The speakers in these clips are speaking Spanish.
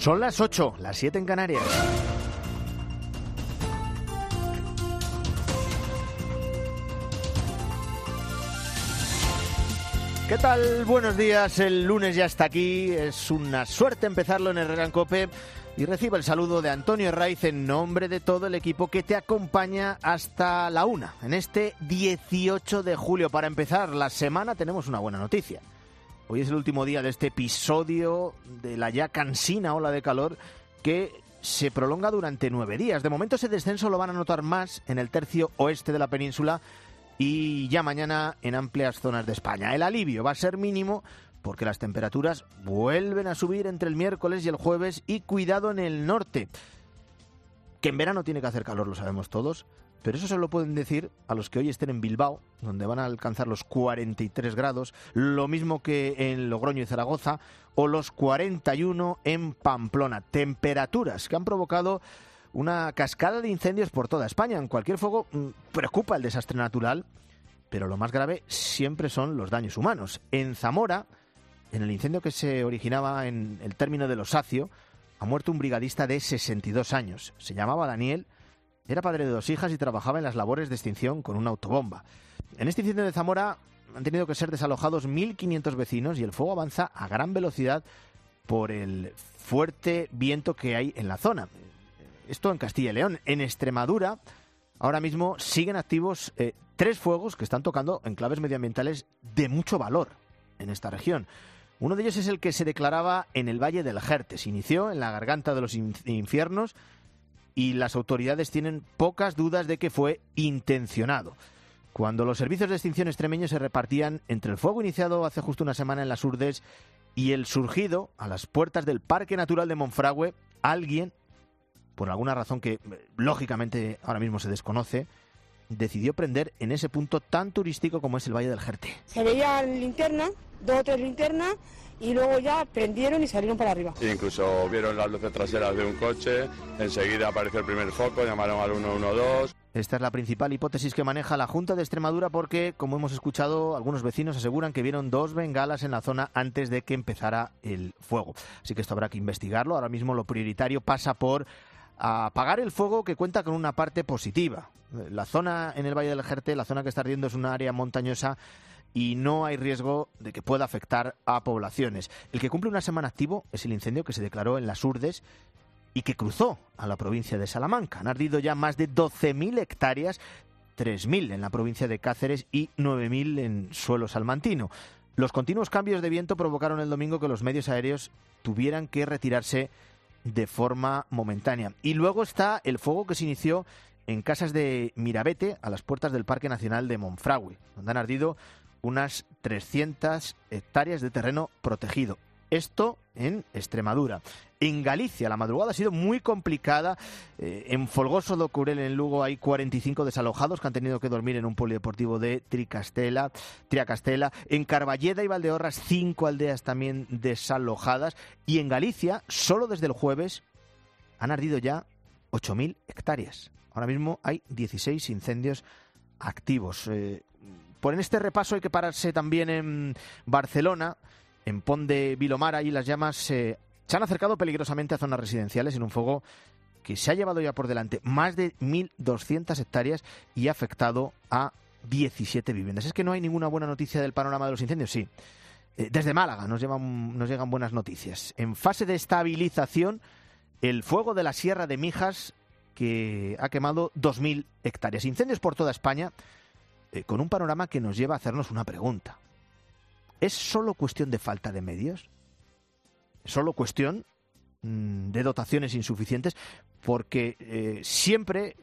Son las 8, las 7 en Canarias. ¿Qué tal? Buenos días, el lunes ya está aquí, es una suerte empezarlo en Herrera en COPE y recibo el saludo de Antonio Herraiz en nombre de todo el equipo que te acompaña hasta la 1, en este 18 de julio. Para empezar la semana tenemos una buena noticia. Hoy es el último día de este episodio de la ya cansina ola de calor que se prolonga durante 9 días. De momento ese descenso lo van a notar más en el tercio oeste de la península y ya mañana en amplias zonas de España. El alivio va a ser mínimo porque las temperaturas vuelven a subir entre el miércoles y el jueves y cuidado en el norte. Que en verano tiene que hacer calor, lo sabemos todos, pero eso se lo pueden decir a los que hoy estén en Bilbao, donde van a alcanzar los 43 grados, lo mismo que en Logroño y Zaragoza, o los 41 en Pamplona. Temperaturas que han provocado una cascada de incendios por toda España. En cualquier fuego preocupa el desastre natural, pero lo más grave siempre son los daños humanos. En Zamora, en el incendio que se originaba en el término de Losacio, ha muerto un brigadista de 62 años. Se llamaba Daniel, era padre de 2 hijas y trabajaba en las labores de extinción con una autobomba. En este incendio de Zamora han tenido que ser desalojados 1.500 vecinos y el fuego avanza a gran velocidad por el fuerte viento que hay en la zona. Esto en Castilla y León. En Extremadura, ahora mismo siguen activos 3 fuegos que están tocando enclaves medioambientales de mucho valor en esta región. Uno de ellos es el que se declaraba en el Valle del Jerte. Se inició en la garganta de los infiernos y las autoridades tienen pocas dudas de que fue intencionado. Cuando los servicios de extinción extremeños se repartían entre el fuego iniciado hace justo una semana en las Urdes y el surgido a las puertas del Parque Natural de Monfragüe, alguien, por alguna razón que lógicamente ahora mismo se desconoce, decidió prender en ese punto tan turístico como es el Valle del Jerte. Se veían linternas, 2 o 3 linternas, y luego ya prendieron y salieron para arriba. Incluso vieron las luces traseras de un coche, enseguida apareció el primer foco, llamaron al 112. Esta es la principal hipótesis que maneja la Junta de Extremadura porque, como hemos escuchado, algunos vecinos aseguran que vieron 2 bengalas en la zona antes de que empezara el fuego. Así que esto habrá que investigarlo. Ahora mismo lo prioritario pasa por apagar el fuego, que cuenta con una parte positiva. La zona en el Valle del Jerte, la zona que está ardiendo, es una área montañosa y no hay riesgo de que pueda afectar a poblaciones. El que cumple una semana activo es el incendio que se declaró en las Urdes y que cruzó a la provincia de Salamanca. Han ardido ya más de 12.000 hectáreas, 3.000 en la provincia de Cáceres y 9.000 en suelo salmantino. Los continuos cambios de viento provocaron el domingo que los medios aéreos tuvieran que retirarse de forma momentánea. Y luego está el fuego que se inició en Casas de Mirabete, a las puertas del Parque Nacional de Monfragüe, donde han ardido unas 300 hectáreas de terreno protegido. Esto en Extremadura. En Galicia la madrugada ha sido muy complicada. En Folgoso do Curel, en Lugo, hay 45 desalojados que han tenido que dormir en un polideportivo de Triacastela. En Carballeda y Valdeorras, 5 aldeas también desalojadas. Y en Galicia, solo desde el jueves, han ardido ya 8.000 hectáreas. Ahora mismo hay 16 incendios activos. Por en este repaso hay que pararse también en Barcelona, en Pont de Vilomara, y las llamas se han acercado peligrosamente a zonas residenciales en un fuego que se ha llevado ya por delante más de 1.200 hectáreas y ha afectado a 17 viviendas. ¿Es que no hay ninguna buena noticia del panorama de los incendios? Sí. Desde Málaga nos llegan buenas noticias. En fase de estabilización, el fuego de la Sierra de Mijas, que ha quemado 2.000 hectáreas. Incendios por toda España, con un panorama que nos lleva a hacernos una pregunta. ¿Es solo cuestión de falta de medios? ¿Solo cuestión de dotaciones insuficientes? Porque siempre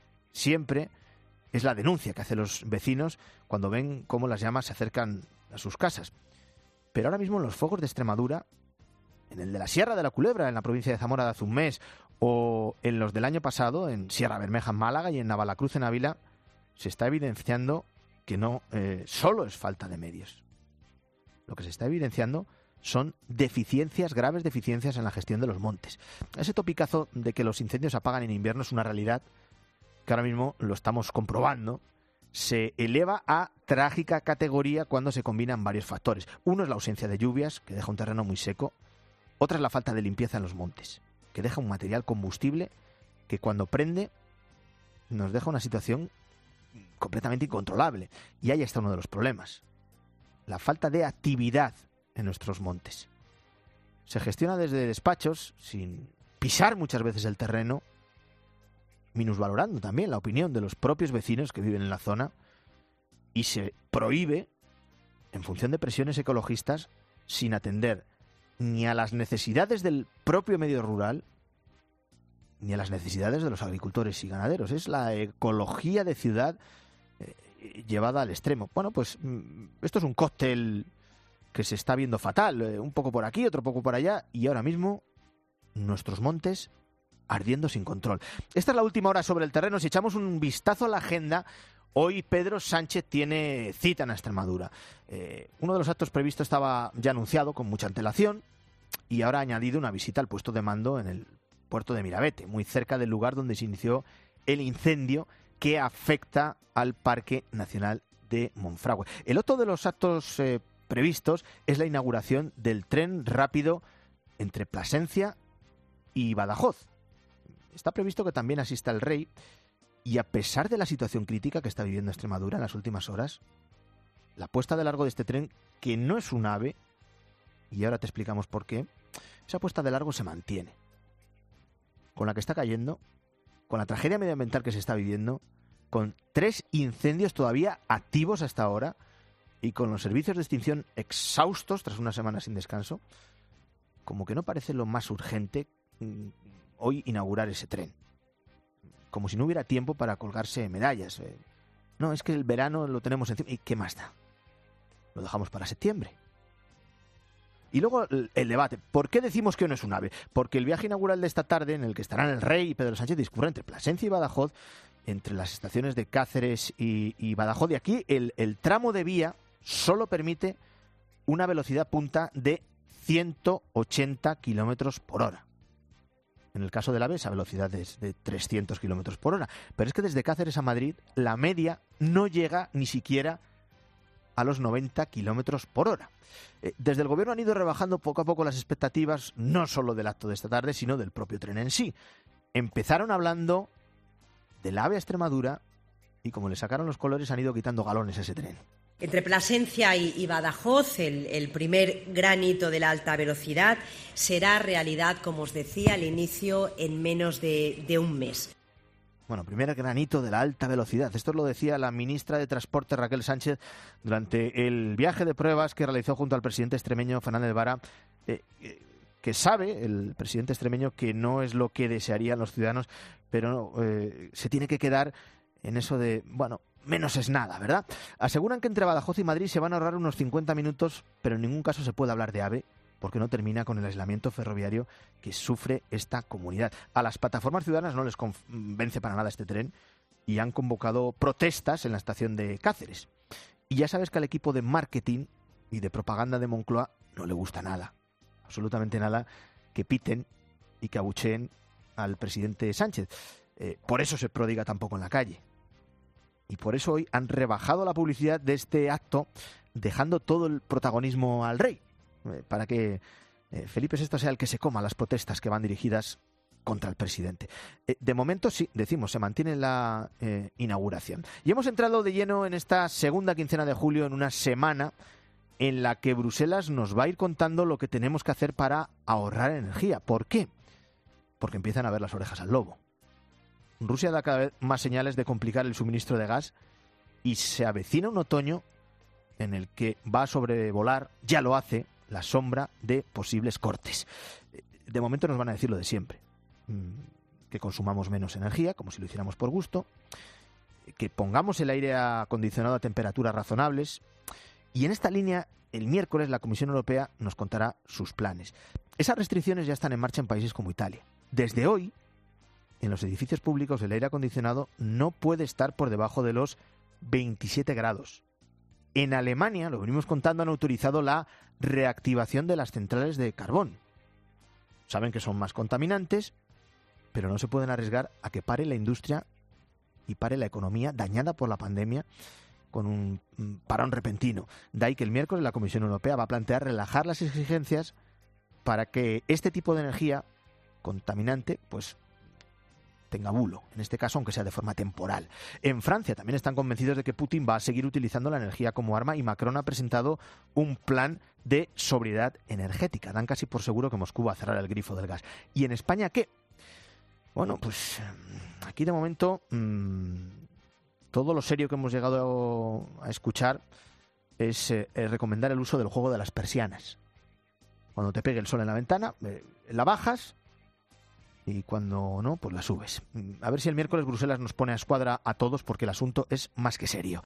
es la denuncia que hacen los vecinos cuando ven cómo las llamas se acercan a sus casas. Pero ahora mismo en los fuegos de Extremadura, en el de la Sierra de la Culebra, en la provincia de Zamora de hace un mes, o en los del año pasado, en Sierra Bermeja, en Málaga, y en Navalacruz, en Ávila, se está evidenciando que no solo es falta de medios. Lo que se está evidenciando son graves deficiencias en la gestión de los montes. Ese topicazo de que los incendios apagan en invierno es una realidad que ahora mismo lo estamos comprobando. Se eleva a trágica categoría cuando se combinan varios factores. Uno es la ausencia de lluvias, que deja un terreno muy seco. Otra es la falta de limpieza en los montes, que deja un material combustible que cuando prende nos deja una situación completamente incontrolable. Y ahí está uno de los problemas. La falta de actividad en nuestros montes. Se gestiona desde despachos, sin pisar muchas veces el terreno, minusvalorando también la opinión de los propios vecinos que viven en la zona, y se prohíbe, en función de presiones ecologistas, sin atender ni a las necesidades del propio medio rural, ni a las necesidades de los agricultores y ganaderos. Es la ecología de ciudad llevada al extremo. Bueno, pues esto es un cóctel que se está viendo fatal, un poco por aquí, otro poco por allá, y ahora mismo nuestros montes ardiendo sin control. Esta es la última hora sobre el terreno. Si echamos un vistazo a la agenda, hoy Pedro Sánchez tiene cita en Extremadura. Uno de los actos previstos estaba ya anunciado con mucha antelación y ahora ha añadido una visita al puesto de mando en el puerto de Mirabete, muy cerca del lugar donde se inició el incendio que afecta al Parque Nacional de Monfragüe. El otro de los actos previstos es la inauguración del tren rápido entre Plasencia y Badajoz. Está previsto que también asista el rey y, a pesar de la situación crítica que está viviendo Extremadura en las últimas horas, la puesta de largo de este tren, que no es un AVE, y ahora te explicamos por qué, esa puesta de largo se mantiene. Con la que está cayendo, con la tragedia medioambiental que se está viviendo, con 3 incendios todavía activos hasta ahora y con los servicios de extinción exhaustos tras una semana sin descanso, como que no parece lo más urgente hoy inaugurar ese tren. Como si no hubiera tiempo para colgarse medallas. No, es que el verano lo tenemos encima. ¿Y qué más da? Lo dejamos para septiembre. Y luego el debate. ¿Por qué decimos que no es un AVE? Porque el viaje inaugural de esta tarde, en el que estarán el rey y Pedro Sánchez, discurre entre Plasencia y Badajoz, entre las estaciones de Cáceres y Badajoz. Y aquí el tramo de vía solo permite una velocidad punta de 180 kilómetros por hora. En el caso del AVE, esa velocidad es de 300 kilómetros por hora. Pero es que desde Cáceres a Madrid, la media no llega ni siquiera a los 90 kilómetros por hora. Desde el gobierno han ido rebajando poco a poco las expectativas, no solo del acto de esta tarde, sino del propio tren en sí. Empezaron hablando del AVE a Extremadura y, como le sacaron los colores, han ido quitando galones a ese tren. Entre Plasencia y Badajoz, el primer gran hito de la alta velocidad será realidad, como os decía al inicio, en menos de un mes. Bueno, primer granito de la alta velocidad. Esto lo decía la ministra de Transporte, Raquel Sánchez, durante el viaje de pruebas que realizó junto al presidente extremeño, Fernández Vara, que sabe, el presidente extremeño, que no es lo que desearían los ciudadanos, pero se tiene que quedar en eso de, bueno, menos es nada, ¿verdad? Aseguran que entre Badajoz y Madrid se van a ahorrar unos 50 minutos, pero en ningún caso se puede hablar de AVE, porque no termina con el aislamiento ferroviario que sufre esta comunidad. A las plataformas ciudadanas no les convence para nada este tren y han convocado protestas en la estación de Cáceres. Y ya sabes que al equipo de marketing y de propaganda de Moncloa no le gusta nada, absolutamente nada, que piten y que abucheen al presidente Sánchez. Por eso se prodiga tampoco en la calle. Y por eso hoy han rebajado la publicidad de este acto, dejando todo el protagonismo al rey, para que Felipe VI sea el que se coma las protestas que van dirigidas contra el presidente. De momento, sí, decimos, se mantiene la inauguración. Y hemos entrado de lleno en esta segunda quincena de julio, en una semana en la que Bruselas nos va a ir contando lo que tenemos que hacer para ahorrar energía. ¿Por qué? Porque empiezan a ver las orejas al lobo. Rusia da cada vez más señales de complicar el suministro de gas y se avecina un otoño en el que va a sobrevolar, ya lo hace, la sombra de posibles cortes. De momento nos van a decir lo de siempre, que consumamos menos energía, como si lo hiciéramos por gusto, que pongamos el aire acondicionado a temperaturas razonables, y en esta línea, el miércoles la Comisión Europea nos contará sus planes. Esas restricciones ya están en marcha en países como Italia. Desde hoy, en los edificios públicos el aire acondicionado no puede estar por debajo de los 27 grados. En Alemania, lo venimos contando, han autorizado la reactivación de las centrales de carbón. Saben que son más contaminantes, pero no se pueden arriesgar a que pare la industria y pare la economía dañada por la pandemia con un parón repentino. De ahí que el miércoles la Comisión Europea va a plantear relajar las exigencias para que este tipo de energía contaminante, pues tenga bulo, en este caso, aunque sea de forma temporal. En Francia también están convencidos de que Putin va a seguir utilizando la energía como arma y Macron ha presentado un plan de sobriedad energética. Dan casi por seguro que Moscú va a cerrar el grifo del gas. ¿Y en España qué? Bueno, pues aquí de momento todo lo serio que hemos llegado a escuchar es recomendar el uso del juego de las persianas. Cuando te pegue el sol en la ventana, la bajas, y cuando no, pues la subes. A ver si el miércoles Bruselas nos pone a escuadra a todos, porque el asunto es más que serio.